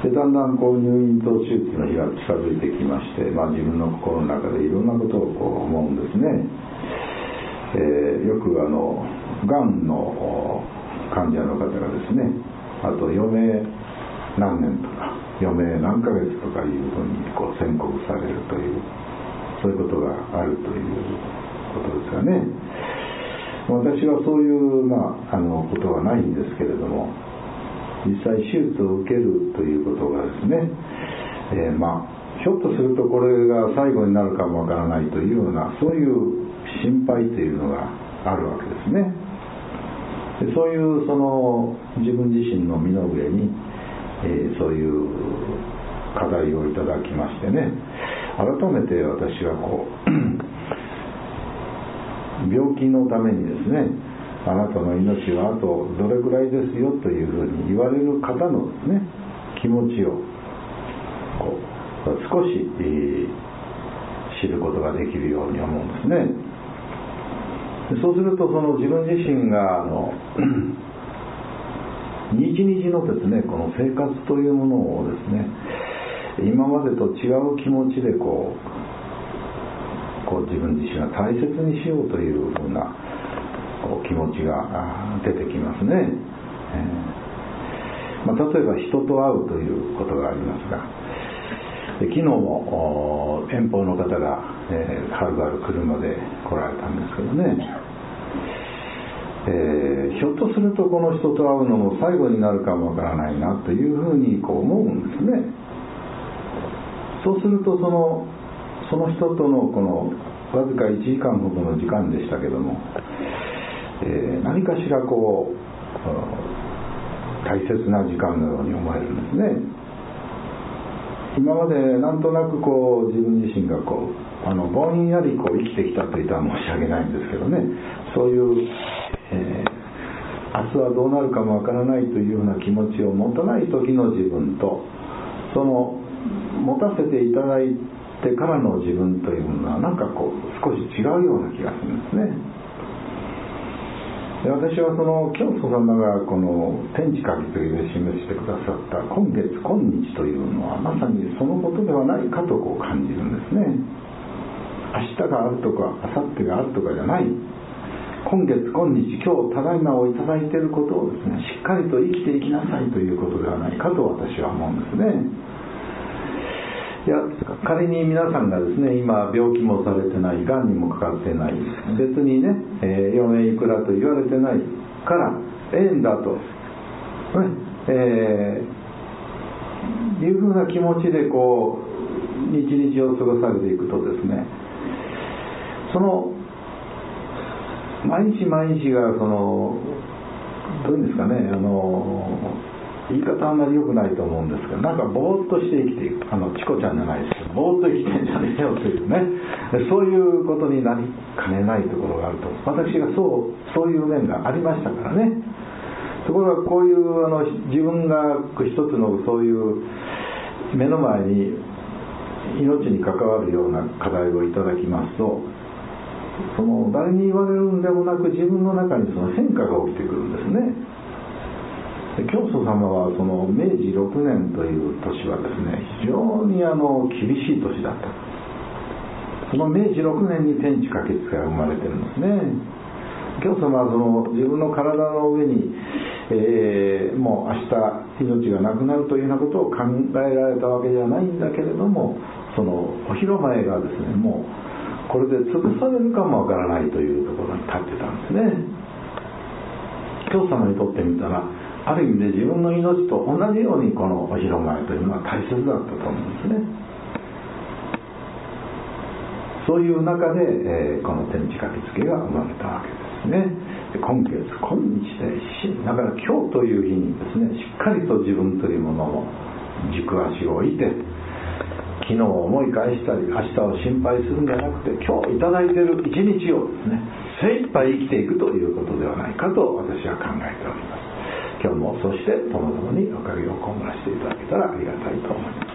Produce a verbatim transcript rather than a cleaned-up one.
でだんだんこう入院と手術の日が近づいてきまして、まあ、自分の心の中でいろんなことをこう思うんですね。えー、よくあのがんの患者の方がですね、あと余命何年とか余命何ヶ月とかいうふうにこう宣告されるという、そういうことがあるということですがね。私はそういう、まあ、あのことはないんですけれども、実際手術を受けるということがですね、えー、まあひょっとするとこれが最後になるかもわからないというような、そういう心配というのがあるわけですね。でそういうその自分自身の身の上に、えー、そういう課題をいただきましてね、改めて私はこう病気のためにですね、あなたの命はあとどれぐらいですよというふうに言われる方のですね、気持ちをこう少し、えー、知ることができるように思うんですね。そうするとその自分自身があの日々のですね、この生活というものをですね、今までと違う気持ちでこう、こう自分自身が大切にしようというふうなこう気持ちが出てきますね。えーまあ、例えば人と会うということがありますが、で昨日も遠方の方が、えー、はるばる車で来られたんですけどね、えー、ひょっとするとこの人と会うのも最後になるかもわからないなというふうにこう思うんですね。そうするとそのその人とのこのわずかいちじかんほどの時間でしたけども、えー、何かしらこう大切な時間のように思えるんですね。今までなんとなくこう自分自身がこうあのぼんやりこう生きてきたといったら申し訳ないんですけどね、そういう、えー、明日はどうなるかもわからないというような気持ちを持たない時の自分と、その持たせていただいてからの自分というのはなんかこう少し違うような気がするんですね。で私はその教祖様がこの天地閣というで示してくださった今月今日というのはまさにそのことではないかとこう感じるんですね。明日があるとか明後日があるとかじゃない、今月今日今日ただいまをいただいていることをですね、しっかりと生きていきなさいということではないかと私は思うんですね。いや仮に皆さんがですね、今病気もされてない、がんにもかかってない、別にね、えー、余命いくらと言われてないからええんだと、ねえー、いうふうな気持ちでこう日々を過ごされていくとですね、その毎日毎日がそのどういうんですかね、あの言い方あんまり良くないと思うんですけど、なんかぼーっとして生きていく、あのチコちゃんじゃないですけど、ぼーっと生きてんじゃねえよというね、そういうことになりかねないところがあると、私がそうそういう面がありましたからね。ところがこういうあの自分が一つのそういう目の前に命に関わるような課題をいただきますと、その誰に言われるんでもなく自分の中にその変化が起きてくるんですね。教祖様はそのめいじろくねんという年はですね、非常にあの厳しい年だった。そのめいじろくねんに天地下血が生まれてるんですね。教祖様はその自分の体の上に、えー、もう明日命がなくなるというようなことを考えられたわけじゃないんだけれども、そのお披露前がですね、もうこれで潰されるかもわからないというところに立ってたんですね。教祖様にとってみたらある意味で自分の命と同じようにこのお披露前というのは大切だったと思うんですね。そういう中で、えー、この天地書き付けが生まれたわけですね。で今月今日で一心だから今日という日にですね、しっかりと自分というものを軸足を置いて、昨日を思い返したり明日を心配するんじゃなくて、今日いただいている一日をですね、精一杯生きていくということではないかと私は考えております。今日もそしてともどもにおかげをこもらせていただけたらありがたいと思います。